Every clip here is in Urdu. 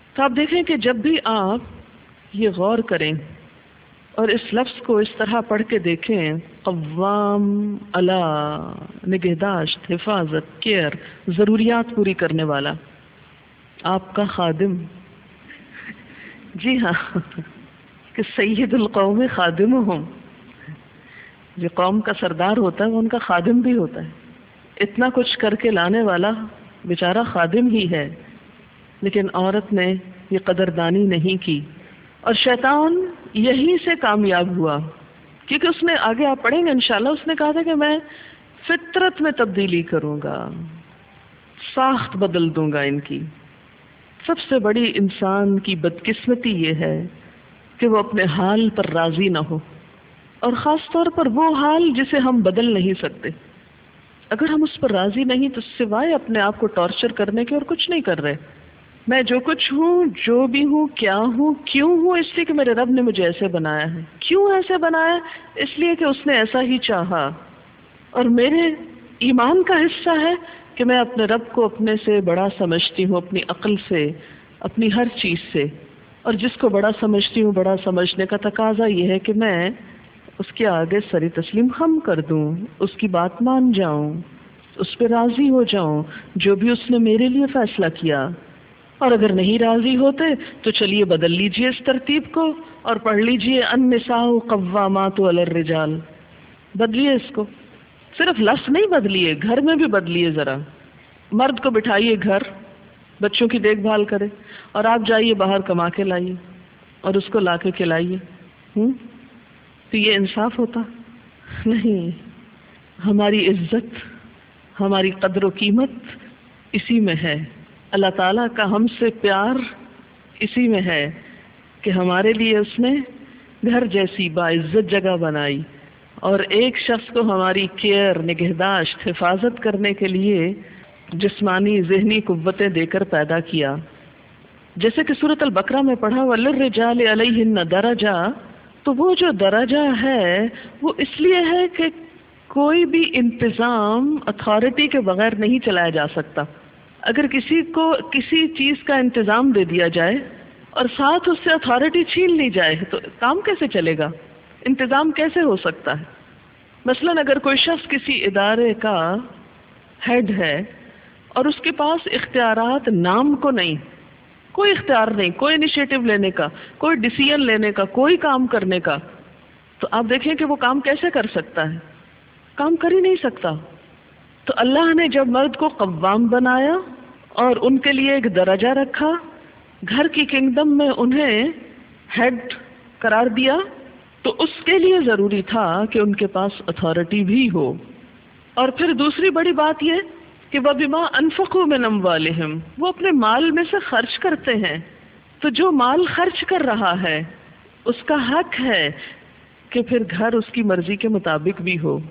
تو آپ دیکھیں کہ جب بھی آپ یہ غور کریں اور اس لفظ کو اس طرح پڑھ کے دیکھیں، قوام، اللہ، نگہداشت، حفاظت، کیئر، ضروریات پوری کرنے والا، آپ کا خادم، جی ہاں، کہ سید القوم خادمہم، جو قوم کا سردار ہوتا ہے وہ ان کا خادم بھی ہوتا ہے. اتنا کچھ کر کے لانے والا بیچارہ خادم ہی ہے، لیکن عورت نے یہ قدردانی نہیں کی، اور شیطان یہیں سے کامیاب ہوا، کیونکہ اس نے، آگے آپ پڑھیں گے انشاءاللہ، اس نے کہا تھا کہ میں فطرت میں تبدیلی کروں گا، ساخت بدل دوں گا ان کی. سب سے بڑی انسان کی بدقسمتی یہ ہے کہ وہ اپنے حال پر راضی نہ ہو، اور خاص طور پر وہ حال جسے ہم بدل نہیں سکتے. اگر ہم اس پر راضی نہیں تو سوائے اپنے آپ کو ٹارچر کرنے کے اور کچھ نہیں کر رہے. میں جو کچھ ہوں، جو بھی ہوں، کیا ہوں، کیوں ہوں، اس لیے کہ میرے رب نے مجھے ایسے بنایا ہے. کیوں ایسے بنایا؟ اس لیے کہ اس نے ایسا ہی چاہا، اور میرے ایمان کا حصہ ہے کہ میں اپنے رب کو اپنے سے بڑا سمجھتی ہوں، اپنی عقل سے، اپنی ہر چیز سے. اور جس کو بڑا سمجھتی ہوں، بڑا سمجھنے کا تقاضا یہ ہے کہ میں اس کے آگے سری تسلیم خم کر دوں، اس کی بات مان جاؤں، اس پہ راضی ہو جاؤں، جو بھی اس نے میرے لیے فیصلہ کیا. اور اگر نہیں راضی ہوتے تو چلیے بدل لیجئے اس ترتیب کو اور پڑھ لیجئے النساء قوامات علی الرجال. بدلیے اس کو، صرف لفظ نہیں بدلیے، گھر میں بھی بدلیے. ذرا مرد کو بٹھائیے گھر، بچوں کی دیکھ بھال کرے، اور آپ جائیے باہر کما کے لائیے اور اس کو لا کے کھلائیے. تو یہ انصاف ہوتا؟ نہیں. ہماری عزت، ہماری قدر و قیمت اسی میں ہے. اللہ تعالیٰ کا ہم سے پیار اسی میں ہے کہ ہمارے لیے اس نے گھر جیسی باعزت جگہ بنائی، اور ایک شخص کو ہماری کیئر، نگہداشت، حفاظت کرنے کے لیے جسمانی ذہنی قوتیں دے کر پیدا کیا. جیسے کہ سورۃ البقرہ میں پڑھا وَلِلرِّجَالِ عَلَيْهِنَّ دَرَجَةٌ، تو وہ جو درجہ ہے وہ اس لیے ہے کہ کوئی بھی انتظام اتھارٹی کے بغیر نہیں چلایا جا سکتا. اگر کسی کو کسی چیز کا انتظام دے دیا جائے اور ساتھ اس سے اتھارٹی چھین لی جائے تو کام کیسے چلے گا؟ انتظام کیسے ہو سکتا ہے؟ مثلا اگر کوئی شخص کسی ادارے کا ہیڈ ہے اور اس کے پاس اختیارات نام کو نہیں، کوئی اختیار نہیں، کوئی انیشیٹو لینے کا، کوئی ڈیسیژن لینے کا، کوئی کام کرنے کا، تو آپ دیکھیں کہ وہ کام کیسے کر سکتا ہے؟ کام کر ہی نہیں سکتا. تو اللہ نے جب مرد کو قوام بنایا اور ان کے لیے ایک درجہ رکھا، گھر کی کنگڈم میں انہیں ہیڈ قرار دیا، تو اس کے لیے ضروری تھا کہ ان کے پاس اتھارٹی بھی ہو. اور پھر دوسری بڑی بات یہ کہ وَبِمَا أَنفَقُوا مِنْ أَمْوَالِهِمْ، وہ اپنے مال میں سے خرچ کرتے ہیں. تو جو مال خرچ کر رہا ہے اس کا حق ہے کہ پھر گھر اس کی مرضی کے مطابق بھی ہو.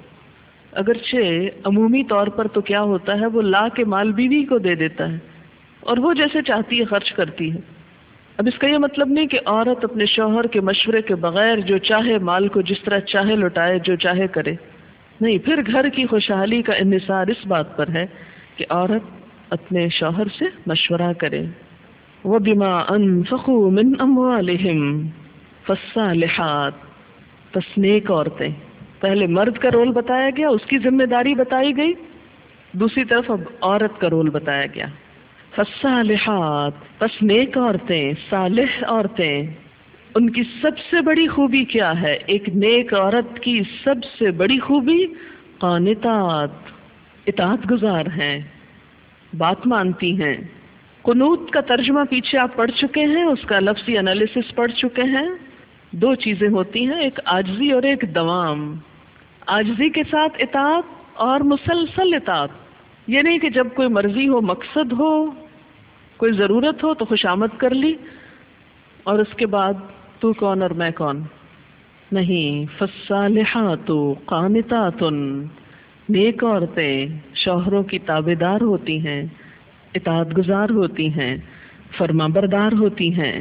اگرچہ عمومی طور پر تو کیا ہوتا ہے، وہ لا کے مال بیوی کو دے دیتا ہے اور وہ جیسے چاہتی ہے خرچ کرتی ہے. اب اس کا یہ مطلب نہیں کہ عورت اپنے شوہر کے مشورے کے بغیر جو چاہے مال کو جس طرح چاہے لوٹائے، جو چاہے کرے. نہیں، پھر گھر کی خوشحالی کا انحصار اس بات پر ہے کہ عورت اپنے شوہر سے مشورہ کرے. وَبِمَا أَنفَقُوا مِنْ أَمْوَالِهِمْ فَالصَّالِحَاتُ، پس نیک عورتیں. پہلے مرد کا رول بتایا گیا، اس کی ذمہ داری بتائی گئی، دوسری طرف اب عورت کا رول بتایا گیا. فالصالحات، پس نیک عورتیں، صالح عورتیں. ان کی سب سے بڑی خوبی کیا ہے؟ ایک نیک عورت کی سب سے بڑی خوبی قانتات، اطاعت گزار ہیں، بات مانتی ہیں. قنوت کا ترجمہ پیچھے آپ پڑھ چکے ہیں، اس کا لفظی انالیسس پڑھ چکے ہیں. دو چیزیں ہوتی ہیں، ایک عاجزی اور ایک دوام. عاجزی کے ساتھ اطاعت اور مسلسل اطاعت. یہ نہیں کہ جب کوئی مرضی ہو، مقصد ہو، کوئی ضرورت ہو تو خوشامد کر لی اور اس کے بعد تو کون اور میں کون. نہیں. فالصالحات قانتات، نیک عورتیں شوہروں کی تابعدار ہوتی ہیں، اطاعت گزار ہوتی ہیں، فرما بردار ہوتی ہیں.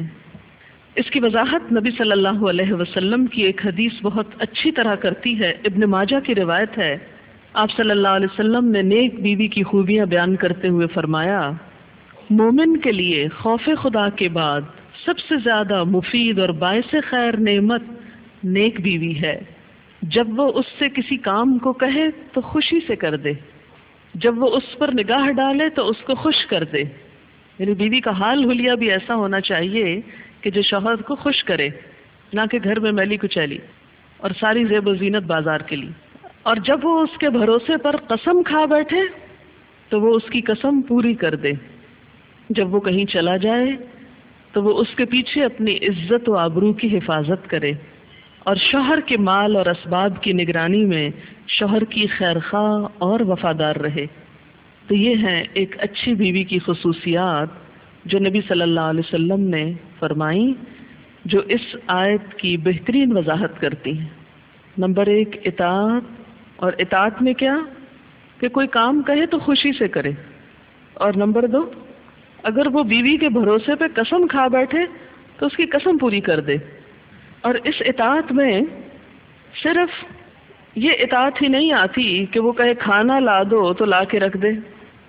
اس کی وضاحت نبی صلی اللہ علیہ وسلم کی ایک حدیث بہت اچھی طرح کرتی ہے. ابن ماجہ کی روایت ہے، آپ صلی اللہ علیہ وسلم نے نیک بیوی کی خوبیاں بیان کرتے ہوئے فرمایا مومن کے لیے خوف خدا کے بعد سب سے زیادہ مفید اور باعث خیر نعمت نیک بیوی ہے۔ جب وہ اس سے کسی کام کو کہے تو خوشی سے کر دے، جب وہ اس پر نگاہ ڈالے تو اس کو خوش کر دے۔ یعنی بیوی کا حال حلیہ بھی ایسا ہونا چاہیے کہ جو شوہر کو خوش کرے، نہ کہ گھر میں میلی کچیلی اور ساری زیب و زینت بازار کے لیے۔ اور جب وہ اس کے بھروسے پر قسم کھا بیٹھے تو وہ اس کی قسم پوری کر دے۔ جب وہ کہیں چلا جائے تو وہ اس کے پیچھے اپنی عزت و آبرو کی حفاظت کرے، اور شوہر کے مال اور اسباب کی نگرانی میں شوہر کی خیرخواہ اور وفادار رہے۔ تو یہ ہیں ایک اچھی بیوی کی خصوصیات جو نبی صلی اللہ علیہ وسلم نے فرمائیں، جو اس آیت کی بہترین وضاحت کرتی ہیں۔ نمبر 1 اطاعت، اور اطاعت میں کیا کہ کوئی کام کہے تو خوشی سے کرے، اور نمبر 2 اگر وہ بیوی کے بھروسے پہ قسم کھا بیٹھے تو اس کی قسم پوری کر دے۔ اور اس اطاعت میں صرف یہ اطاعت ہی نہیں آتی کہ وہ کہے کھانا لا دو تو لا کے رکھ دے،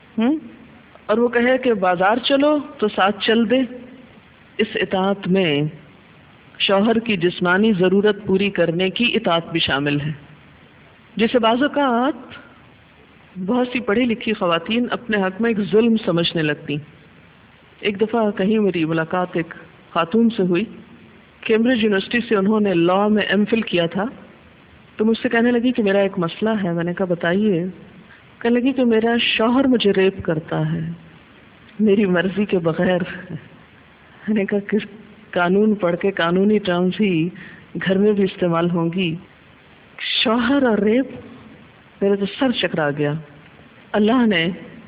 اور وہ کہے کہ بازار چلو تو ساتھ چل دے۔ اس اطاعت میں شوہر کی جسمانی ضرورت پوری کرنے کی اطاعت بھی شامل ہے، جسے بعض اوقات بہت سی پڑھی لکھی خواتین اپنے حق میں ایک ظلم سمجھنے لگتی۔ ایک دفعہ کہیں میری ملاقات ایک خاتون سے ہوئی، کیمبرج یونیورسٹی سے انہوں نے لاء میں ایم فل کیا تھا، تو مجھ سے کہنے لگی کہ میرا ایک مسئلہ ہے۔ میں نے کہا بتائیے۔ کہنے لگی کہ میرا شوہر مجھے ریپ کرتا ہے میری مرضی کے بغیر۔ میں نے کہا کس قانون پڑھ کے قانونی ٹرمز ہی گھر میں بھی استعمال ہوں گی؟ شوہر اور ریپ، میرے تو سر چکرا گیا۔ اللہ نے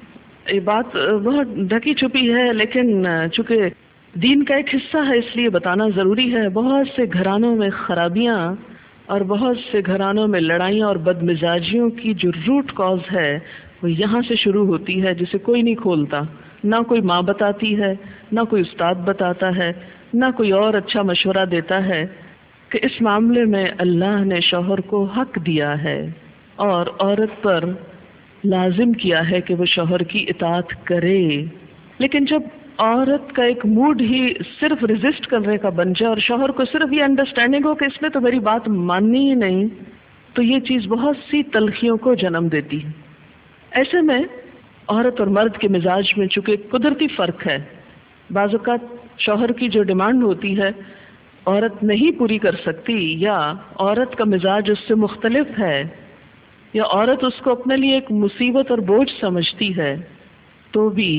یہ بات بہت ڈھکی چھپی ہے، لیکن چونکہ دین کا ایک حصہ ہے اس لیے بتانا ضروری ہے۔ بہت سے گھرانوں میں خرابیاں اور بہت سے گھرانوں میں لڑائیاں اور بدمزاجیوں کی جو روٹ کاز ہے وہ یہاں سے شروع ہوتی ہے، جسے کوئی نہیں کھولتا، نہ کوئی ماں بتاتی ہے، نہ کوئی استاد بتاتا ہے، نہ کوئی اور اچھا مشورہ دیتا ہے کہ اس معاملے میں اللہ نے شوہر کو حق دیا ہے اور عورت پر لازم کیا ہے کہ وہ شوہر کی اطاعت کرے۔ لیکن جب عورت کا ایک موڈ ہی صرف ریزسٹ کرنے کا بن جائے اور شوہر کو صرف یہ انڈرسٹینڈنگ ہو کہ اس نے تو میری بات ماننی ہی نہیں، تو یہ چیز بہت سی تلخیوں کو جنم دیتی ہے۔ ایسے میں عورت اور مرد کے مزاج میں چونکہ قدرتی فرق ہے، بعض اوقات شوہر کی جو ڈیمانڈ ہوتی ہے عورت نہیں پوری کر سکتی، یا عورت کا مزاج اس سے مختلف ہے، یا عورت اس کو اپنے لیے ایک مصیبت اور بوجھ سمجھتی ہے، تو بھی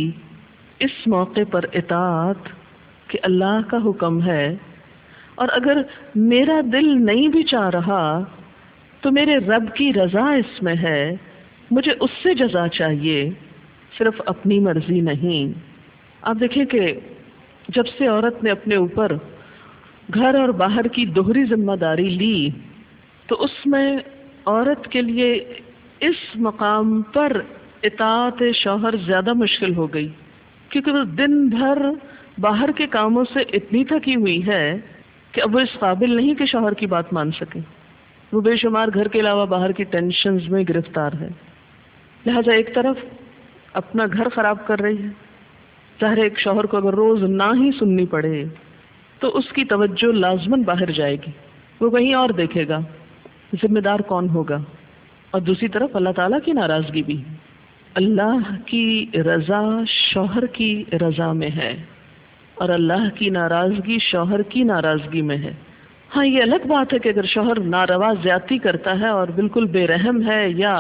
اس موقع پر اطاعت کہ اللہ کا حکم ہے، اور اگر میرا دل نہیں بھی چاہ رہا تو میرے رب کی رضا اس میں ہے، مجھے اس سے جزا چاہیے، صرف اپنی مرضی نہیں۔ آپ دیکھیں کہ جب سے عورت نے اپنے اوپر گھر اور باہر کی دوہری ذمہ داری لی، تو اس میں عورت کے لیے اس مقام پر اطاعت شوہر زیادہ مشکل ہو گئی، کیونکہ وہ دن بھر باہر کے کاموں سے اتنی تھکی ہوئی ہے کہ اب وہ اس قابل نہیں کہ شوہر کی بات مان سکے۔ وہ بے شمار گھر کے علاوہ باہر کی ٹینشنز میں گرفتار ہے، لہذا ایک طرف اپنا گھر خراب کر رہی ہے، ظاہر ایک شوہر کو اگر روز نہ ہی سننی پڑے تو اس کی توجہ لازماً باہر جائے گی، وہ کہیں اور دیکھے گا، ذمہ دار کون ہوگا؟ اور دوسری طرف اللہ تعالیٰ کی ناراضگی بھی، اللہ کی رضا شوہر کی رضا میں ہے اور اللہ کی ناراضگی شوہر کی ناراضگی میں ہے۔ ہاں یہ الگ بات ہے کہ اگر شوہر ناروا زیادتی کرتا ہے اور بالکل بے رحم ہے، یا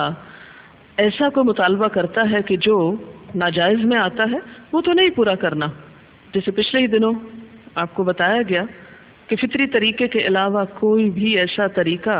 ایسا کوئی مطالبہ کرتا ہے کہ جو ناجائز میں آتا ہے، وہ تو نہیں پورا کرنا۔ جیسے پچھلے ہی دنوں آپ کو بتایا گیا کہ فطری طریقے کے علاوہ کوئی بھی ایسا طریقہ،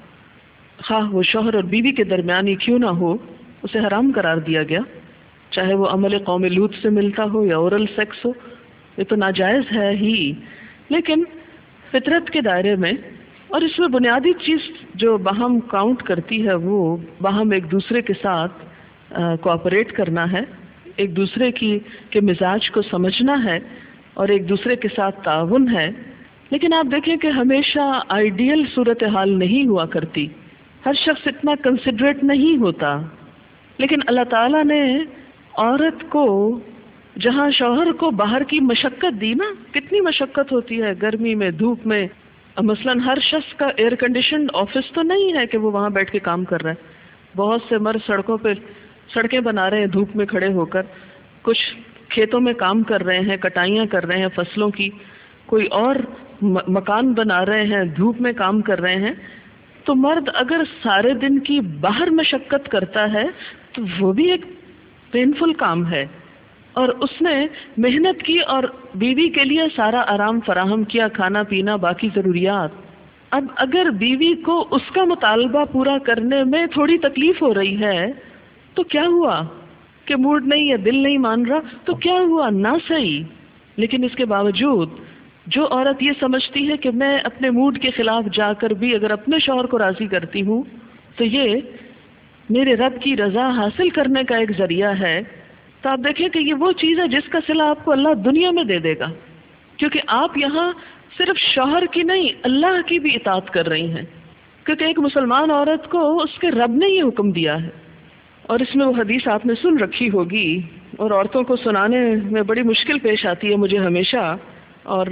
خواہ وہ شوہر اور بیوی کے درمیان ہی کیوں نہ ہو، اسے حرام قرار دیا گیا، چاہے وہ عمل قوم لوط سے ملتا ہو یا اورل سیکس ہو، یہ تو ناجائز ہے ہی، لیکن فطرت کے دائرے میں۔ اور اس میں بنیادی چیز جو باہم کاؤنٹ کرتی ہے وہ باہم ایک دوسرے کے ساتھ کوآپریٹ کرنا ہے، ایک دوسرے کے مزاج کو سمجھنا ہے اور ایک دوسرے کے ساتھ تعاون ہے۔ لیکن آپ دیکھیں کہ ہمیشہ آئیڈیل صورتحال نہیں ہوا کرتی، ہر شخص اتنا کنسیڈریٹ نہیں ہوتا، لیکن اللہ تعالیٰ نے عورت کو جہاں شوہر کو باہر کی مشقت دی نا، کتنی مشقت ہوتی ہے گرمی میں، دھوپ میں. مثلاً ہر شخص کا ایئر کنڈیشنڈ آفس تو نہیں ہے کہ وہ وہاں بیٹھ کے کام کر رہا ہے. بہت سے مرد سڑکوں پہ سڑکیں بنا رہے ہیں دھوپ میں کھڑے ہو کر، کچھ کھیتوں میں کام کر رہے ہیں، کٹائیاں کر رہے ہیں فصلوں کی، کوئی اور مکان بنا رہے ہیں، دھوپ میں کام کر رہے ہیں. تو مرد اگر سارے دن کی باہر مشقت کرتا ہے تو وہ بھی ایک پینفل کام ہے، اور اس نے محنت کی اور بیوی کے لیے سارا آرام فراہم کیا، کھانا پینا باقی ضروریات. اب اگر بیوی کو اس کا مطالبہ پورا کرنے میں تھوڑی تکلیف ہو رہی ہے تو کیا ہوا کہ موڈ نہیں ہے، دل نہیں مان رہا، تو کیا ہوا؟ نہ صحیح. لیکن اس کے باوجود جو عورت یہ سمجھتی ہے کہ میں اپنے موڈ کے خلاف جا کر بھی اگر اپنے شوہر کو راضی کرتی ہوں تو یہ میرے رب کی رضا حاصل کرنے کا ایک ذریعہ ہے، تو آپ دیکھیں کہ یہ وہ چیز ہے جس کا صلہ آپ کو اللہ دنیا میں دے دے گا، کیونکہ آپ یہاں صرف شوہر کی نہیں اللہ کی بھی اطاعت کر رہی ہیں. کیونکہ ایک مسلمان عورت کو اس کے رب نے یہ حکم دیا ہے. اور اس میں وہ حدیث آپ نے سن رکھی ہوگی اور عورتوں کو سنانے میں بڑی مشکل پیش آتی ہے مجھے ہمیشہ، اور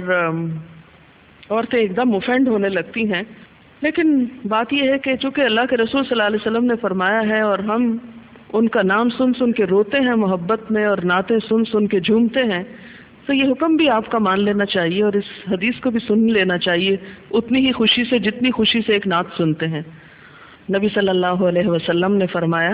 عورتیں ایک دم اوفینڈ ہونے لگتی ہیں. لیکن بات یہ ہے کہ چونکہ اللہ کے رسول صلی اللہ علیہ وسلم نے فرمایا ہے اور ہم ان کا نام سن سن کے روتے ہیں محبت میں اور نعتیں سن سن کے جھومتے ہیں، تو یہ حکم بھی آپ کا مان لینا چاہیے اور اس حدیث کو بھی سن لینا چاہیے اتنی ہی خوشی سے جتنی خوشی سے ایک نعت سنتے ہیں. نبی صلی اللہ علیہ وسلم نے فرمایا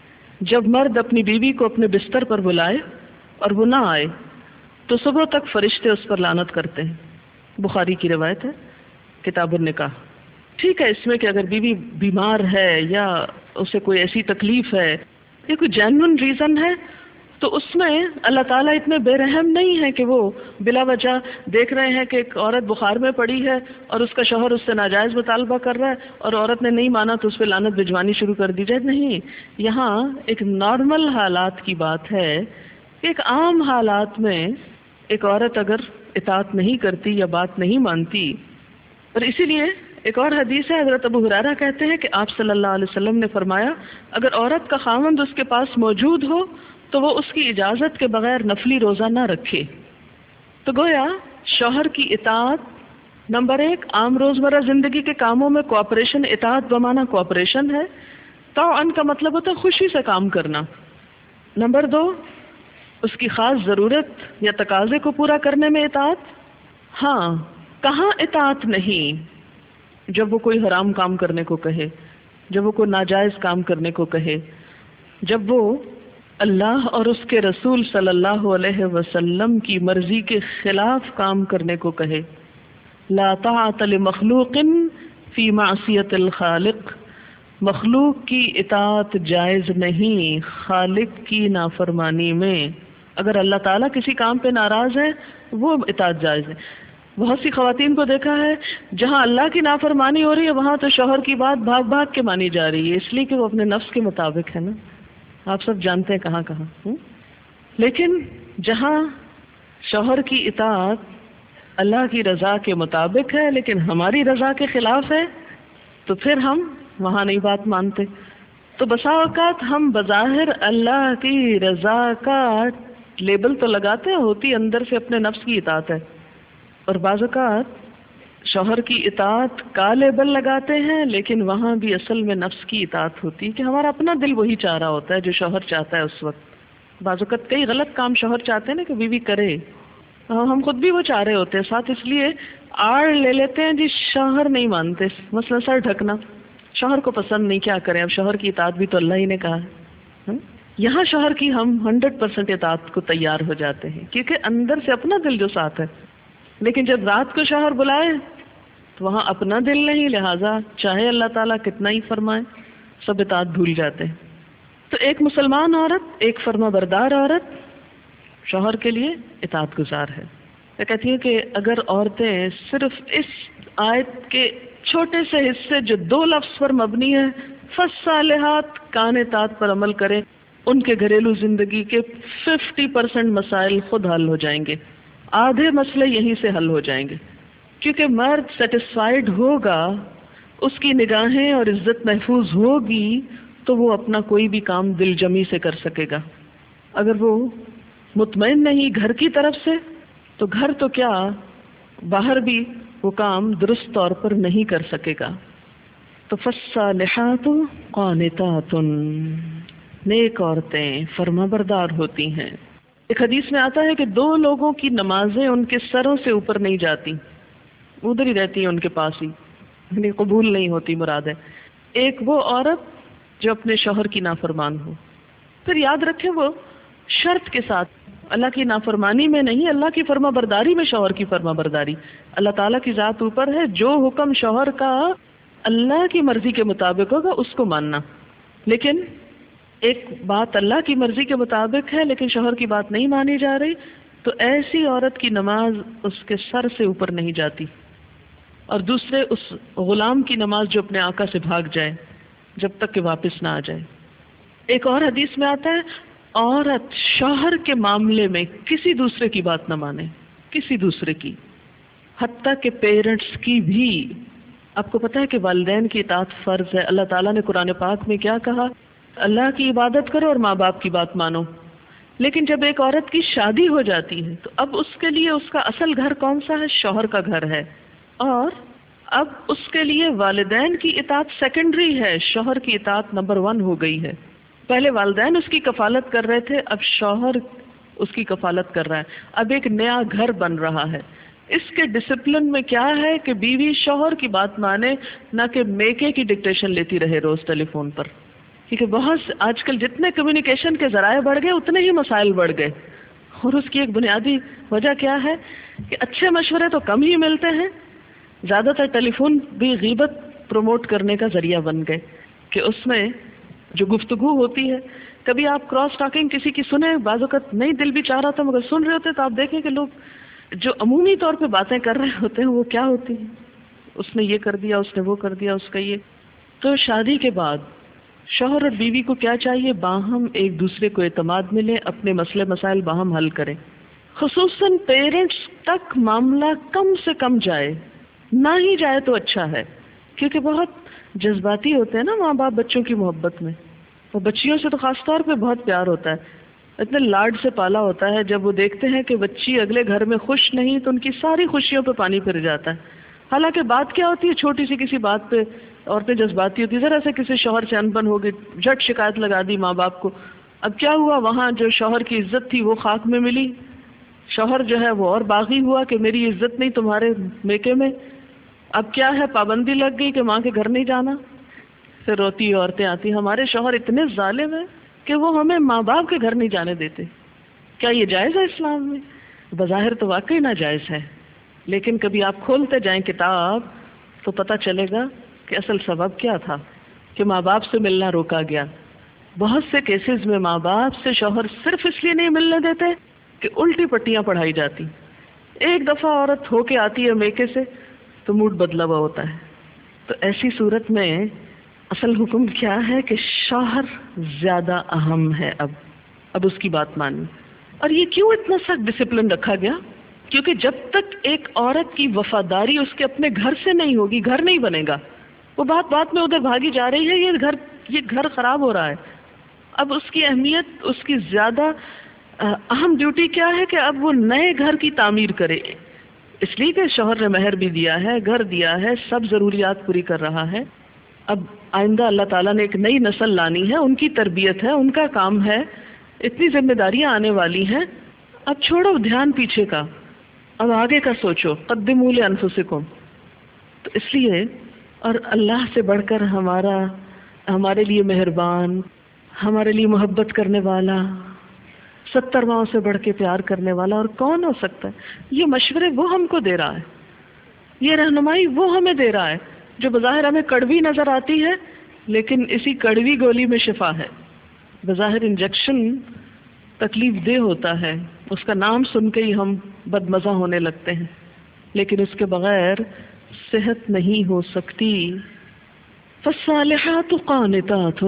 جب مرد اپنی بیوی کو اپنے بستر پر بلائے اور وہ نہ آئے تو صبح تک فرشتے اس پر لعنت کرتے ہیں. بخاری کی روایت ہے کتاب النکاح. ٹھیک ہے اس میں کہ اگر بیوی بیمار ہے یا اسے کوئی ایسی تکلیف ہے یا کوئی جینوئن ریزن ہے تو اس میں اللہ تعالیٰ اتنے بے رحم نہیں ہے کہ وہ بلا وجہ دیکھ رہے ہیں کہ ایک عورت بخار میں پڑی ہے اور اس کا شوہر اس سے ناجائز مطالبہ کر رہا ہے اور عورت نے نہیں مانا تو اس پہ لعنت بھجوانی شروع کر دی جائے. نہیں، یہاں ایک نارمل حالات کی بات ہے. ایک عام حالات میں ایک عورت اگر اطاعت نہیں کرتی یا بات نہیں مانتی، اور اسی لیے ایک اور حدیث ہے حضرت ابو ہریرہ کہتے ہیں کہ آپ صلی اللہ علیہ وسلم نے فرمایا اگر عورت کا خاوند اس کے پاس موجود ہو تو وہ اس کی اجازت کے بغیر نفلی روزہ نہ رکھے. تو گویا شوہر کی اطاعت نمبر 1 عام روزمرہ زندگی کے کاموں میں کوآپریشن، اطاعت بمانا کوآپریشن ہے. طوعاً کا مطلب ہوتا ہے خوشی سے کام کرنا. نمبر 2 اس کی خاص ضرورت یا تقاضے کو پورا کرنے میں اطاعت. ہاں کہاں اطاعت نہیں؟ جب وہ کوئی حرام کام کرنے کو کہے، جب وہ کوئی ناجائز کام کرنے کو کہے، جب وہ اللہ اور اس کے رسول صلی اللہ علیہ وسلم کی مرضی کے خلاف کام کرنے کو کہے. لا طاعت لمخلوق فی معصیت الخالق. مخلوق کی اطاعت جائز نہیں خالق کی نافرمانی میں. اگر اللہ تعالیٰ کسی کام پہ ناراض ہے وہ اطاعت جائز ہے. بہت سی خواتین کو دیکھا ہے جہاں اللہ کی نافرمانی ہو رہی ہے وہاں تو شوہر کی بات بھاگ بھاگ کے مانی جا رہی ہے، اس لیے کہ وہ اپنے نفس کے مطابق ہے نا. آپ سب جانتے ہیں کہاں کہاں. لیکن جہاں شوہر کی اطاعت اللہ کی رضا کے مطابق ہے لیکن ہماری رضا کے خلاف ہے تو پھر ہم وہاں نہیں بات مانتے. تو بسا اوقات ہم بظاہر اللہ کی رضا کا لیبل تو لگاتے ہیں، ہوتی اندر سے اپنے نفس کی اطاعت ہے. اور بعض اوقات شوہر کی اطاعت کا لیبل لگاتے ہیں لیکن وہاں بھی اصل میں نفس کی اطاعت ہوتی ہے کہ ہمارا اپنا دل وہی چاہ رہا ہوتا ہے جو شوہر چاہتا ہے اس وقت. بعض اوقات کئی غلط کام شوہر چاہتے ہیں نا کہ بیوی کرے، ہم خود بھی وہ چاہ رہے ہوتے ہیں ساتھ، اس لیے آڑ لے لیتے ہیں جی شوہر نہیں مانتے. مثلا سر ڈھکنا شوہر کو پسند نہیں، کیا کریں، اب شوہر کی اطاعت بھی تو اللہ ہی نے کہا ہے. یہاں شوہر کی ہم 100% اطاعت کو تیار ہو جاتے ہیں کیونکہ اندر سے اپنا دل جو ساتھ ہے. لیکن جب رات کو شوہر بلائے تو وہاں اپنا دل نہیں، لہٰذا چاہے اللہ تعالیٰ کتنا ہی فرمائے سب اطاعت بھول جاتے ہیں. تو ایک مسلمان عورت، ایک فرما بردار عورت شوہر کے لیے اطاعت گزار ہے. میں کہتی ہوں کہ اگر عورتیں صرف اس آیت کے چھوٹے سے حصے جو 2 لفظ پر مبنی ہے فالصالحات قانتات پر عمل کریں، ان کے گھریلو زندگی کے 50% مسائل خود حل ہو جائیں گے. آدھے مسئلے یہیں سے حل ہو جائیں گے کیونکہ مرد سیٹسفائیڈ ہوگا، اس کی نگاہیں اور عزت محفوظ ہوگی تو وہ اپنا کوئی بھی کام دل جمی سے کر سکے گا. اگر وہ مطمئن نہیں گھر کی طرف سے، تو گھر تو کیا باہر بھی وہ کام درست طور پر نہیں کر سکے گا۔ تو فالصالحات قانتات، نیک عورتیں فرما بردار ہوتی ہیں۔ ایک حدیث میں آتا ہے کہ دو لوگوں کی نمازیں ان کے سروں سے اوپر نہیں جاتی، ادھر ہی رہتی ہیں ان کے پاس ہی، یعنی قبول نہیں ہوتی مراد ہے۔ ایک وہ عورت جو اپنے شوہر کی نافرمان ہو، پھر یاد رکھیں وہ شرط کے ساتھ، اللہ کی نافرمانی میں نہیں، اللہ کی فرما برداری میں شوہر کی فرما برداری۔ اللہ تعالیٰ کی ذات اوپر ہے، جو حکم شوہر کا اللہ کی مرضی کے مطابق ہوگا اس کو ماننا، لیکن ایک بات اللہ کی مرضی کے مطابق ہے لیکن شوہر کی بات نہیں مانی جا رہی، تو ایسی عورت کی نماز اس کے سر سے اوپر نہیں جاتی۔ اور دوسرے اس غلام کی نماز جو اپنے آقا سے بھاگ جائے جب تک کہ واپس نہ آ جائے۔ ایک اور حدیث میں آتا ہے عورت شوہر کے معاملے میں کسی دوسرے کی بات نہ مانے، کسی دوسرے کی، حتیٰ کہ پیرنٹس کی بھی۔ آپ کو پتہ ہے کہ والدین کی اطاعت فرض ہے۔ اللہ تعالیٰ نے قرآن پاک میں کیا کہا؟ اللہ کی عبادت کرو اور ماں باپ کی بات مانو۔ لیکن جب ایک عورت کی شادی ہو جاتی ہے تو اب اس کے لیے اس کا اصل گھر کون سا ہے؟ شوہر کا گھر ہے، اور اب اس کے لیے والدین کی اطاعت سیکنڈری ہے، شوہر کی اطاعت نمبر 1 ہو گئی ہے۔ پہلے والدین اس کی کفالت کر رہے تھے، اب شوہر اس کی کفالت کر رہا ہے۔ اب ایک نیا گھر بن رہا ہے۔ اس کے ڈسپلن میں کیا ہے کہ بیوی شوہر کی بات مانے، نہ کہ میکے کی ڈکٹیشن لیتی رہے روز ٹیلی فون پر، کیونکہ بہت آج کل جتنے کمیونیکیشن کے ذرائع بڑھ گئے اتنے ہی مسائل بڑھ گئے۔ اور اس کی ایک بنیادی وجہ کیا ہے کہ اچھے مشورے تو کم ہی ملتے ہیں، زیادہ تر ٹیلی فون بھی غیبت پروموٹ کرنے کا ذریعہ بن گئے، کہ اس میں جو گفتگو ہوتی ہے، کبھی آپ کراس ٹاکنگ کسی کی سنیں، بعض اوقات نہیں دل بھی چاہ رہا تھا مگر سن رہے ہوتے تو آپ دیکھیں کہ لوگ جو عمومی طور پہ باتیں کر رہے ہوتے ہیں وہ کیا ہوتی ہیں، اس نے یہ کر دیا، اس نے وہ کر دیا، اس کا یہ۔ تو شادی کے بعد شوہر اور بیوی کو کیا چاہیے؟ باہم ایک دوسرے کو اعتماد ملے، اپنے مسئلے مسائل باہم حل کریں، خصوصاً پیرنٹس تک معاملہ کم سے کم جائے، نہ ہی جائے تو اچھا ہے، کیونکہ بہت جذباتی ہوتے ہیں نا ماں باپ بچوں کی محبت میں، اور بچیوں سے تو خاص طور پہ بہت پیار ہوتا ہے، اتنے لاڈ سے پالا ہوتا ہے۔ جب وہ دیکھتے ہیں کہ بچی اگلے گھر میں خوش نہیں تو ان کی ساری خوشیوں پہ پانی پھر جاتا ہے۔ حالانکہ بات کیا ہوتی ہے، چھوٹی سی کسی بات پہ عورتیں جذباتی ہوتی، ذرا سے کسی شوہر سے انبن ہو گئی، جھٹ شکایت لگا دی ماں باپ کو۔ اب کیا ہوا، وہاں جو شوہر کی عزت تھی وہ خاک میں ملی، شوہر جو ہے وہ اور باغی ہوا کہ میری عزت نہیں تمہارے میکے میں۔ اب کیا ہے، پابندی لگ گئی کہ ماں کے گھر نہیں جانا۔ پھر روتی عورتیں آتی، ہمارے شوہر اتنے ظالم ہیں کہ وہ ہمیں ماں باپ کے گھر نہیں جانے دیتے۔ کیا یہ جائز ہے اسلام میں؟ بظاہر تو واقعی ناجائز ہے، لیکن کبھی آپ کھولتے جائیں کتاب تو پتہ چلے گا کہ اصل سبب کیا تھا کہ ماں باپ سے ملنا روکا گیا۔ بہت سے کیسز میں ماں باپ سے شوہر صرف اس لیے نہیں ملنے دیتے کہ الٹی پٹیاں پڑھائی جاتی۔ ایک دفعہ عورت ہو کے آتی ہے میکے سے تو موڈ بدلا ہوا ہوتا ہے۔ تو ایسی صورت میں اصل حکم کیا ہے کہ شوہر زیادہ اہم ہے، اب اس کی بات ماننی۔ اور یہ کیوں اتنا سخت ڈسپلن رکھا گیا؟ کیونکہ جب تک ایک عورت کی وفاداری اس کے اپنے گھر سے نہیں ہوگی، گھر نہیں بنے گا۔ وہ بات میں ادھر بھاگی جا رہی ہے، یہ گھر خراب ہو رہا ہے۔ اب اس کی اہمیت، اس کی زیادہ اہم ڈیوٹی کیا ہے کہ اب وہ نئے گھر کی تعمیر کرے، اس لیے کہ شوہر نے مہر بھی دیا ہے، گھر دیا ہے، سب ضروریات پوری کر رہا ہے۔ اب آئندہ اللہ تعالیٰ نے ایک نئی نسل لانی ہے، ان کی تربیت ہے، ان کا کام ہے، اتنی ذمہ داریاں آنے والی ہیں۔ اب چھوڑو دھیان پیچھے کا، اب آگے کا سوچو، قدموا لانفسکم۔ تو اس لیے، اور اللہ سے بڑھ کر ہمارے لیے مہربان، ہمارے لیے محبت کرنے والا، 70 ماؤں سے بڑھ کے پیار کرنے والا اور کون ہو سکتا ہے؟ یہ مشورے وہ ہم کو دے رہا ہے، یہ رہنمائی وہ ہمیں دے رہا ہے، جو بظاہر ہمیں کڑوی نظر آتی ہے لیکن اسی کڑوی گولی میں شفا ہے۔ بظاہر انجیکشن تکلیف دہ ہوتا ہے، اس کا نام سن کے ہی ہم بدمزہ ہونے لگتے ہیں، لیکن اس کے بغیر صحت نہیں ہو سکتی۔ فالصالحات قانتات،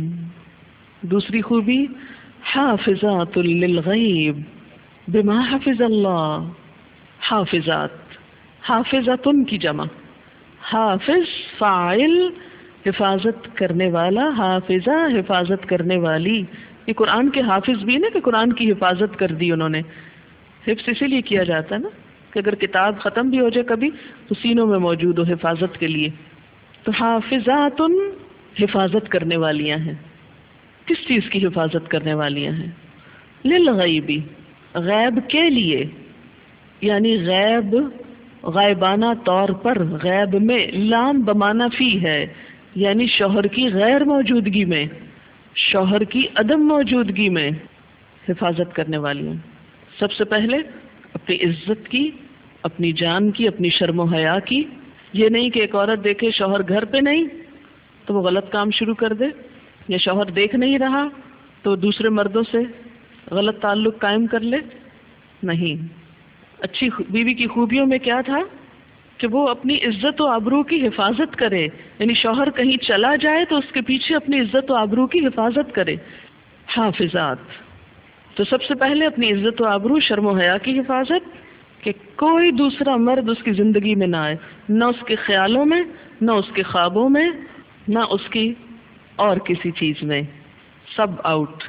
دوسری خوبی حافظات للغیب بما حفظ اللہ۔ حافظات، حافظتن کی جمع، حافظ فاعل حفاظت کرنے والا، حافظہ حفاظت کرنے والی، یہ قرآن کے حافظ بھی نا کہ قرآن کی حفاظت کر دی انہوں نے. حفظ اسی لیے کیا جاتا ہے نا کہ اگر کتاب ختم بھی ہو جائے کبھی تو سینوں میں موجود ہو حفاظت کے لیے. تو حافظات حفاظت کرنے والیاں ہیں. کس چیز کی حفاظت کرنے والیاں ہیں؟ للغیبی، غیب کے لیے، یعنی غیب غائبانہ طور پر، غیب میں، لام بمانا فی ہے یعنی شوہر کی غیر موجودگی میں، شوہر کی عدم موجودگی میں حفاظت کرنے والی ہیں. سب سے پہلے اپنی عزت کی، اپنی جان کی، اپنی شرم و حیا کی. یہ نہیں کہ ایک عورت دیکھے شوہر گھر پہ نہیں تو وہ غلط کام شروع کر دے، یا شوہر دیکھ نہیں رہا تو دوسرے مردوں سے غلط تعلق قائم کر لے. نہیں، اچھی بیوی کی خوبیوں میں کیا تھا کہ وہ اپنی عزت و آبرو کی حفاظت کرے، یعنی شوہر کہیں چلا جائے تو اس کے پیچھے اپنی عزت و آبرو کی حفاظت کرے. حافظات، تو سب سے پہلے اپنی عزت و آبرو، شرم و حیا کی حفاظت کہ کوئی دوسرا مرد اس کی زندگی میں نہ آئے، نہ اس کے خیالوں میں، نہ اس کے خوابوں میں، نہ اس کی اور کسی چیز میں. سب آؤٹ.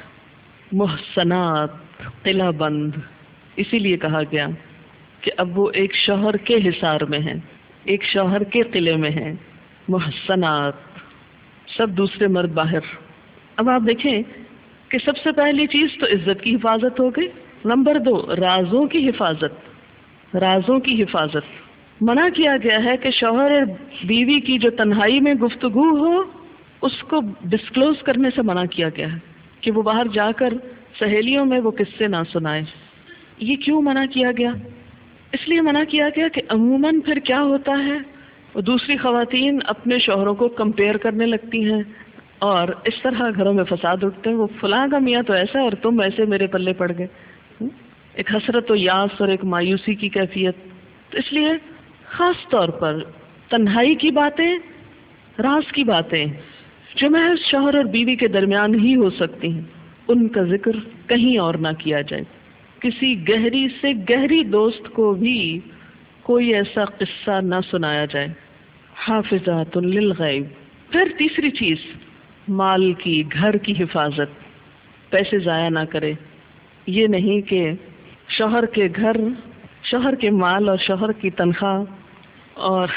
محسنات، قلعہ بند. اسی لیے کہا گیا کہ اب وہ ایک شوہر کے حصار میں ہیں، ایک شوہر کے قلعے میں ہیں. محسنات، سب دوسرے مرد باہر. اب آپ دیکھیں کہ سب سے پہلی چیز تو عزت کی حفاظت ہو گئی. نمبر 2، رازوں کی حفاظت. رازوں کی حفاظت. منع کیا گیا ہے کہ شوہر اور بیوی کی جو تنہائی میں گفتگو ہو اس کو ڈسکلوز کرنے سے منع کیا گیا ہے کہ وہ باہر جا کر سہیلیوں میں وہ قصے نہ سنائے. یہ کیوں منع کیا گیا؟ اس لیے منع کیا گیا کہ عموماً پھر کیا ہوتا ہے، وہ دوسری خواتین اپنے شوہروں کو کمپیئر کرنے لگتی ہیں اور اس طرح گھروں میں فساد اٹھتے ہیں. وہ فلاں کا میاں تو ایسا اور تم ایسے میرے پلے پڑ گئے. ایک حسرت و یاس اور ایک مایوسی کی کیفیت. تو اس لیے خاص طور پر تنہائی کی باتیں، راز کی باتیں جو محض شوہر اور بیوی کے درمیان ہی ہو سکتی ہیں، ان کا ذکر کہیں اور نہ کیا جائے. کسی گہری سے گہری دوست کو بھی کوئی ایسا قصہ نہ سنایا جائے. حافظات للغیب. پھر تیسری چیز، مال کی، گھر کی حفاظت. پیسے ضائع نہ کرے. یہ نہیں کہ شوہر کے گھر، شوہر کے مال اور شوہر کی تنخواہ اور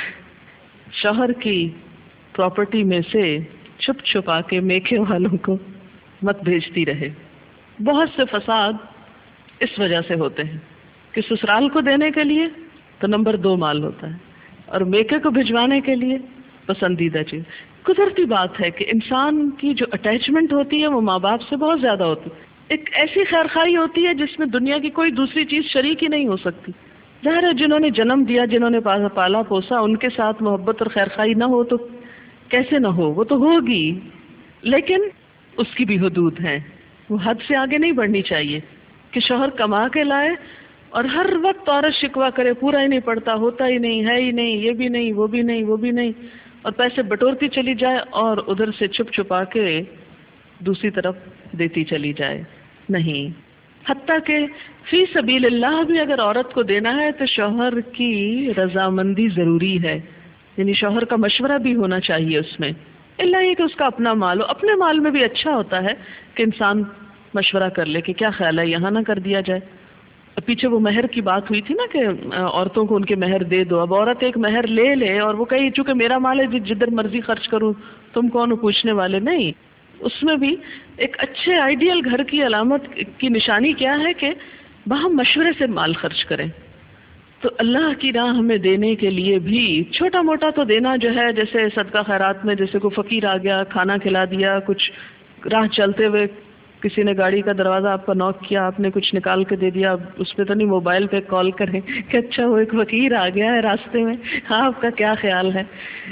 شوہر کی پراپرٹی میں سے چھپ چھپا کے میکے والوں کو مت بھیجتی رہے. بہت سے فساد اس وجہ سے ہوتے ہیں کہ سسرال کو دینے کے لیے تو نمبر 2 مال ہوتا ہے اور میکے کو بھجوانے کے لیے پسندیدہ چیز. قدرتی بات ہے کہ انسان کی جو اٹیچمنٹ ہوتی ہے وہ ماں باپ سے بہت زیادہ ہوتی ہے. ایک ایسی خیرخواہی ہوتی ہے جس میں دنیا کی کوئی دوسری چیز شریک ہی نہیں ہو سکتی. ظاہر ہے جنہوں نے جنم دیا، جنہوں نے پالا پوسا، ان کے ساتھ محبت اور خیرخواہی نہ ہو تو کیسے نہ ہو، وہ تو ہوگی، لیکن اس کی بھی حدود ہیں. وہ حد سے آگے نہیں بڑھنی چاہیے کہ شوہر کما کے لائے اور ہر وقت عورت شکوہ کرے پورا ہی نہیں پڑتا، ہوتا ہی نہیں، ہے ہی نہیں، یہ بھی نہیں، وہ بھی نہیں، وہ بھی نہیں، اور پیسے بٹورتی چلی جائے اور ادھر سے چھپ چھپا کے دوسری طرف دیتی چلی جائے. نہیں. حتیٰ کہ فی سبیل اللہ بھی اگر عورت کو دینا ہے تو شوہر کی رضامندی ضروری ہے، یعنی شوہر کا مشورہ بھی ہونا چاہیے اس میں. اللہ یہ کہ اس کا اپنا مال ہو. اپنے مال میں بھی اچھا ہوتا ہے کہ انسان مشورہ کر لے کہ کیا خیال ہے یہاں نہ کر دیا جائے. پیچھے وہ مہر کی بات ہوئی تھی نا کہ عورتوں کو ان کے مہر دے دو. اب عورت ایک مہر لے لے اور وہ کہے چونکہ میرا مال ہے جدھر مرضی خرچ کروں، تم کون ہو پوچھنے والے. نہیں، اس میں بھی ایک اچھے آئیڈیل گھر کی علامت کی نشانی کیا ہے کہ باہم مشورے سے مال خرچ کریں. تو اللہ کی راہ میں دینے کے لیے بھی چھوٹا موٹا تو دینا جو ہے، جیسے صدقہ خیرات میں جیسے کوئی فقیر آ گیا کھانا کھلا دیا، کچھ راہ چلتے ہوئے کسی نے گاڑی کا دروازہ آپ کا نوک کیا، آپ نے کچھ نکال کے دے دیا. اس پہ تو نہیں، موبائل پہ کال کریں کہ اچھا وہ ایک فقیر آ گیا ہے راستے میں، آپ کا کیا خیال ہے.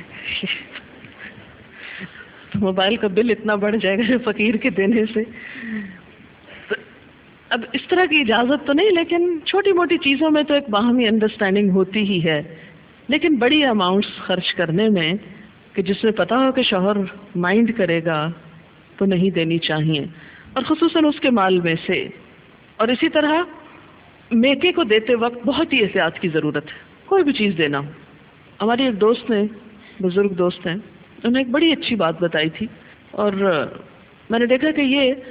موبائل کا بل اتنا بڑھ جائے گا فقیر کے دینے سے. اب اس طرح کی اجازت تو نہیں، لیکن چھوٹی موٹی چیزوں میں تو ایک باہمی انڈرسٹینڈنگ ہوتی ہی ہے. لیکن بڑی اماؤنٹس خرچ کرنے میں کہ جس میں پتا ہو کہ شوہر مائنڈ کرے گا تو نہیں دینی چاہیے، اور خصوصاً اس کے مال میں سے. اور اسی طرح میکے کو دیتے وقت بہت ہی احتیاط کی ضرورت ہے. کوئی بھی چیز دینا ہو. ہماری ایک دوست نے، بزرگ دوست ہیں، انہوں نے ایک بڑی اچھی بات بتائی تھی اور میں نے دیکھا کہ یہ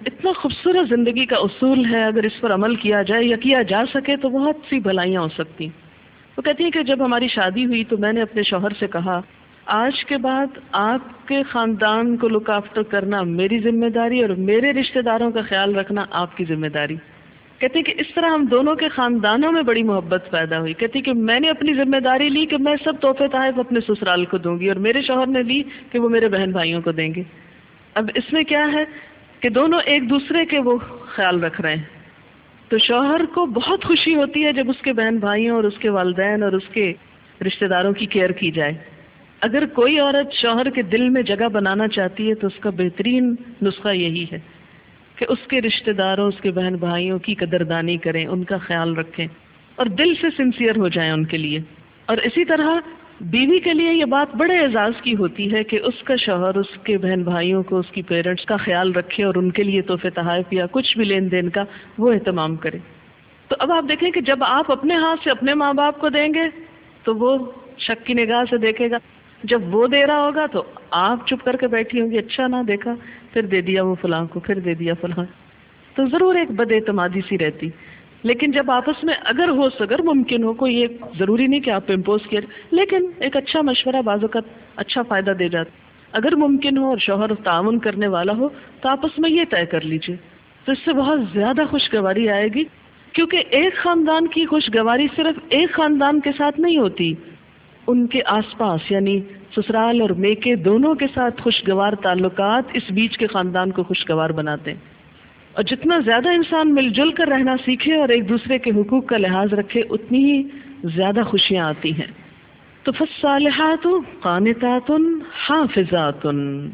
اتنا خوبصورت زندگی کا اصول ہے، اگر اس پر عمل کیا جائے یا کیا جا سکے تو بہت سی بھلائیاں ہو سکتی. وہ کہتی ہیں کہ جب ہماری شادی ہوئی تو میں نے اپنے شوہر سے کہا آج کے بعد آپ کے خاندان کو لک آفٹر کرنا میری ذمہ داری اور میرے رشتہ داروں کا خیال رکھنا آپ کی ذمہ داری. کہتے ہیں کہ اس طرح ہم دونوں کے خاندانوں میں بڑی محبت پیدا ہوئی. کہتی کہ میں نے اپنی ذمہ داری لی کہ میں سب تحفے تحائف اپنے سسرال کو دوں گی اور میرے شوہر نے لی کہ وہ میرے بہن بھائیوں کو دیں گے. اب اس میں کیا ہے کہ دونوں ایک دوسرے کے وہ خیال رکھ رہے ہیں. تو شوہر کو بہت خوشی ہوتی ہے جب اس کے بہن بھائیوں اور اس کے والدین اور اس کے رشتہ داروں کی کیئر کی جائے. اگر کوئی عورت شوہر کے دل میں جگہ بنانا چاہتی ہے تو اس کا بہترین نسخہ یہی ہے کہ اس کے رشتہ داروں، اس کے بہن بھائیوں کی قدردانی کریں، ان کا خیال رکھیں اور دل سے سنسیئر ہو جائیں ان کے لیے. اور اسی طرح بیوی کے لیے یہ بات بڑے اعزاز کی ہوتی ہے کہ اس کا شوہر اس کے بہن بھائیوں کو، اس کی پیرنٹس کا خیال رکھے اور ان کے لیے تحفے تحائف یا کچھ بھی لین دین کا وہ اہتمام کرے. تو اب آپ دیکھیں کہ جب آپ اپنے ہاتھ سے اپنے ماں باپ کو دیں گے تو وہ شک کی نگاہ سے دیکھے گا، جب وہ دے رہا ہوگا تو آپ چپ کر کے بیٹھی ہوں گی، اچھا نہ دیکھا، پھر دے دیا وہ فلاں کو، پھر دے دیا فلاں. تو ضرور ایک بد اعتمادی سی رہتی. لیکن جب آپس میں اگر ممکن ہو، کوئی ایک ضروری نہیں کہ آپ پہ امپوز کر، لیکن ایک اچھا مشورہ بعض اوقات اچھا فائدہ دے جاتا. اگر ممکن ہو اور شوہر تعاون کرنے والا ہو تو آپس میں یہ طے کر لیجئے، تو اس سے بہت زیادہ خوشگواری آئے گی. کیونکہ ایک خاندان کی خوشگواری صرف ایک خاندان کے ساتھ نہیں ہوتی، ان کے آس پاس یعنی سسرال اور میکے دونوں کے ساتھ خوشگوار تعلقات اس بیچ کے خاندان کو خوشگوار بناتے ہیں. اور جتنا زیادہ انسان مل جل کر رہنا سیکھے اور ایک دوسرے کے حقوق کا لحاظ رکھے اتنی ہی زیادہ خوشیاں آتی ہیں. تو فالصالحات قانتات حافظات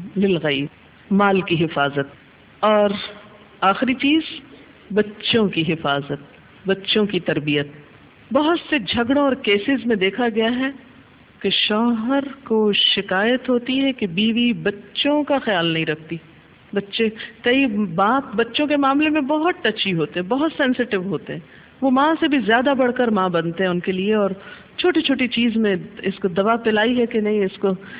للغیب، مال کی حفاظت. اور آخری چیز بچوں کی حفاظت، بچوں کی تربیت. بہت سے جھگڑوں اور کیسز میں دیکھا گیا ہے کہ شوہر کو شکایت ہوتی ہے کہ بیوی بچوں کا خیال نہیں رکھتی. کئی باپ بچوں کے معاملے میں بہت ٹچی ہوتے ہیں، بہت سینسیٹیو ہوتے ہیں. وہ ماں سے بھی زیادہ بڑھ کر ماں بنتے ہیں ان کے لیے، اور چھوٹی چھوٹی چیز میں اس کو دوا پلائی ہے کہ نہیں،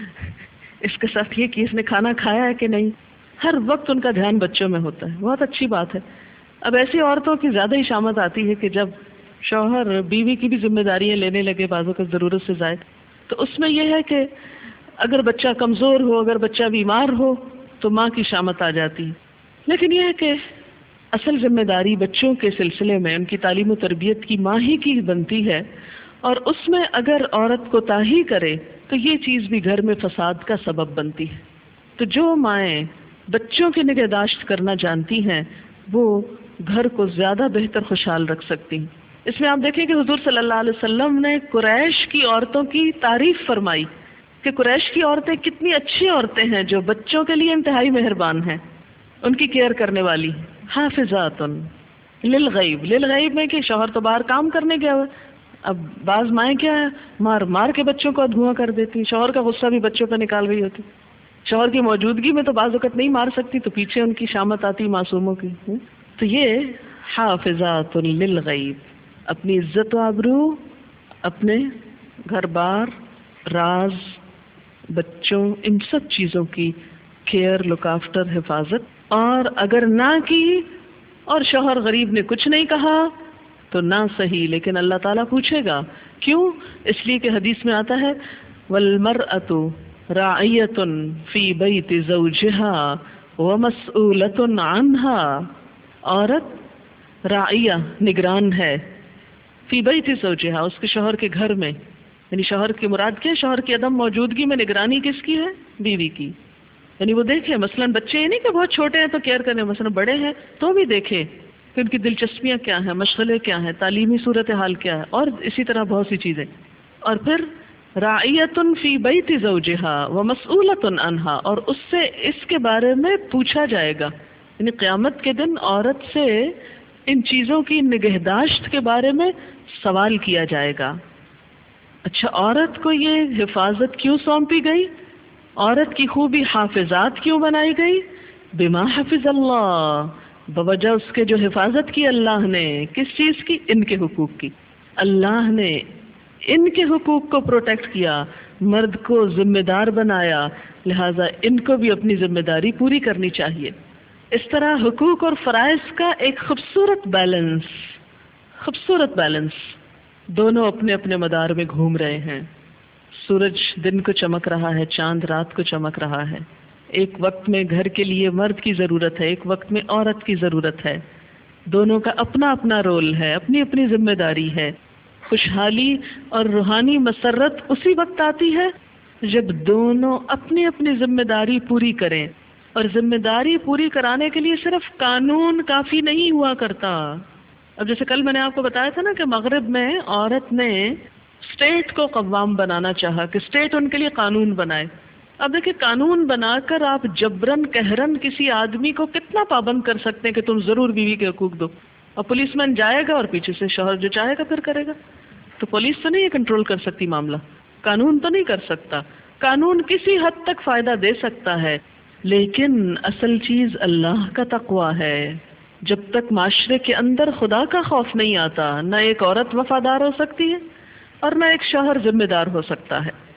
اس کے ساتھ یہ کہ اس نے کھانا کھایا ہے کہ نہیں، ہر وقت ان کا دھیان بچوں میں ہوتا ہے. بہت اچھی بات ہے. اب ایسی عورتوں کی زیادہ ہی شامت آتی ہے کہ جب شوہر بیوی کی بھی ذمہ داریاں لینے لگے بعضوں کا ضرورت سے زائد، تو اس میں یہ ہے کہ اگر بچہ کمزور ہو، اگر بچہ بیمار ہو تو ماں کی شامت آ جاتی. لیکن یہ ہے کہ اصل ذمہ داری بچوں کے سلسلے میں ان کی تعلیم و تربیت کی ماں ہی کی بنتی ہے، اور اس میں اگر عورت کوتاہی کرے تو یہ چیز بھی گھر میں فساد کا سبب بنتی ہے. تو جو مائیں بچوں کی نگہداشت کرنا جانتی ہیں وہ گھر کو زیادہ بہتر خوشحال رکھ سکتی ہیں. اس میں آپ دیکھیں کہ حضور صلی اللہ علیہ وسلم نے قریش کی عورتوں کی تعریف فرمائی کہ قریش کی عورتیں کتنی اچھی عورتیں ہیں جو بچوں کے لیے انتہائی مہربان ہیں، ان کی کیئر کرنے والی. حافظات للغیب، للغیب میں کہ شوہر تو باہر کام کرنے گیا ہوا. اب بعض مائیں کیا ہے مار مار کے بچوں کو دھواں کر دیتی، شوہر کا غصہ بھی بچوں پہ نکال رہی ہوتی. شوہر کی موجودگی میں تو بعض وقت نہیں مار سکتی تو پیچھے ان کی شامت آتی معصوموں کی. تو یہ حافظات للغیب، اپنی عزت و آبرو، اپنے گھر بار، راز، بچوں، ان سب چیزوں کی کیئر، لک آفٹر، حفاظت. اور اگر نہ کی اور شوہر غریب نے کچھ نہیں کہا تو نہ صحیح، لیکن اللہ تعالیٰ پوچھے گا. کیوں؟ اس لیے کہ حدیث میں آتا ہے وَالْمَرْأَةُ رَاعِيَةٌ فِي بَيْتِ زَوْجِهَا وَمَسْئُولَةٌ عَنْهَا. عورت راعیہ، نگران ہے، فی بیت زوجہا، اس کے شوہر کے گھر میں. یعنی شوہر کی مراد کیا؟ شوہر کی عدم موجودگی میں نگرانی کس کی ہے؟ بیوی کی. یعنی وہ دیکھے مثلا بچے یہ نہیں کہ بہت چھوٹے ہیں تو کیئر کرنے، مثلا بڑے ہیں تو بھی دیکھے کہ ان کی دلچسپیاں کیا ہیں، مشغلے کیا ہیں، تعلیمی صورتحال کیا ہے، اور اسی طرح بہت سی چیزیں. اور پھر راعیۃ فی بیت زوجہا ومسئولۃ عنہا، اور اس سے اس کے بارے میں پوچھا جائے گا. یعنی قیامت کے دن عورت سے ان چیزوں کی نگہداشت کے بارے میں سوال کیا جائے گا. اچھا، عورت کو یہ حفاظت کیوں سونپی گئی؟ عورت کی خوبی حافظات کیوں بنائی گئی؟ بما حفظ اللہ، بوجہ اس کے جو حفاظت کی اللہ نے. کس چیز کی؟ ان کے حقوق کی. اللہ نے ان کے حقوق کو پروٹیکٹ کیا، مرد کو ذمہ دار بنایا، لہذا ان کو بھی اپنی ذمہ داری پوری کرنی چاہیے. اس طرح حقوق اور فرائض کا ایک خوبصورت بیلنس، دونوں اپنے اپنے مدار میں گھوم رہے ہیں. سورج دن کو چمک رہا ہے، چاند رات کو چمک رہا ہے. ایک وقت میں گھر کے لیے مرد کی ضرورت ہے، ایک وقت میں عورت کی ضرورت ہے. دونوں کا اپنا اپنا رول ہے، اپنی اپنی ذمہ داری ہے. خوشحالی اور روحانی مسرت اسی وقت آتی ہے جب دونوں اپنی اپنی ذمہ داری پوری کریں. اور ذمہ داری پوری کرانے کے لیے صرف قانون کافی نہیں ہوا کرتا. اب جیسے کل میں نے آپ کو بتایا تھا نا کہ مغرب میں عورت نے اسٹیٹ کو قوام بنانا چاہا کہ اسٹیٹ ان کے لیے قانون بنائے. اب دیکھیں قانون بنا کر آپ جبرن قہرن کسی آدمی کو کتنا پابند کر سکتے ہیں کہ تم ضرور بیوی کے حقوق دو، اور پولیس مین جائے گا اور پیچھے سے شوہر جو چاہے گا پھر کرے گا. تو پولیس تو نہیں کنٹرول کر سکتی معاملہ، قانون تو نہیں کر سکتا. قانون کسی حد تک فائدہ دے سکتا ہے، لیکن اصل چیز اللہ کا تقویٰ ہے. جب تک معاشرے کے اندر خدا کا خوف نہیں آتا، نہ ایک عورت وفادار ہو سکتی ہے اور نہ ایک شوہر ذمہ دار ہو سکتا ہے.